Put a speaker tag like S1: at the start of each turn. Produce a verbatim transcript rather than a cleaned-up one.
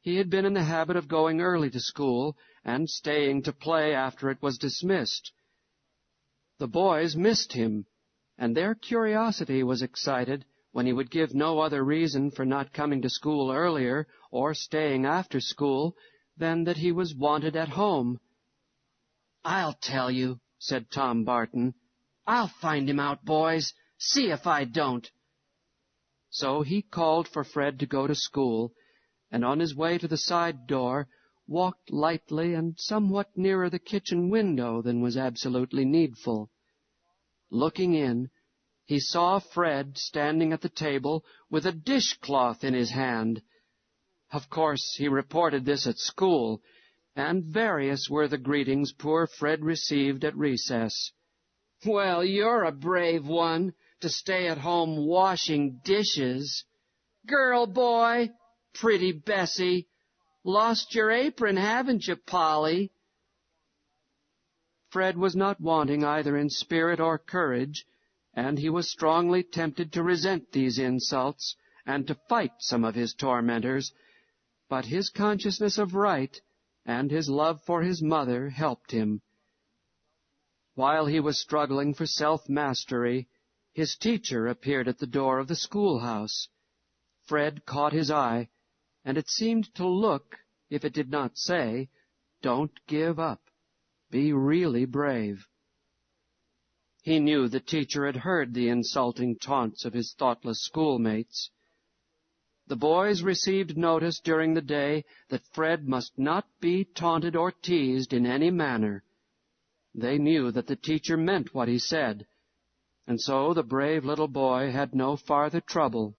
S1: He had been in the habit of going early to school and staying to play after it was dismissed. The boys missed him, and their curiosity was excited when he would give no other reason for not coming to school earlier or staying after school than that he was wanted at home. "I'll tell you," said Tom Barton. "I'll find him out, boys. See if I don't." So he called for Fred to go to school, and on his way to the side door walked lightly and somewhat nearer the kitchen window than was absolutely needful. Looking in, he saw Fred standing at the table with a dishcloth in his hand. Of course, he reported this at school, and various were the greetings poor Fred received at recess. "Well, you're a brave one, to stay at home washing dishes. Girl, boy, pretty Bessie, lost your apron, haven't you, Polly?" Fred was not wanting either in spirit or courage, and he was strongly tempted to resent these insults and to fight some of his tormentors, but his consciousness of right and his love for his mother helped him. While he was struggling for self-mastery, his teacher appeared at the door of the schoolhouse. Fred caught his eye, and it seemed to look, if it did not say, "Don't give up. Be really brave." He knew the teacher had heard the insulting taunts of his thoughtless schoolmates. The boys received notice during the day that Fred must not be taunted or teased in any manner. They knew that the teacher meant what he said, and so the brave little boy had no farther trouble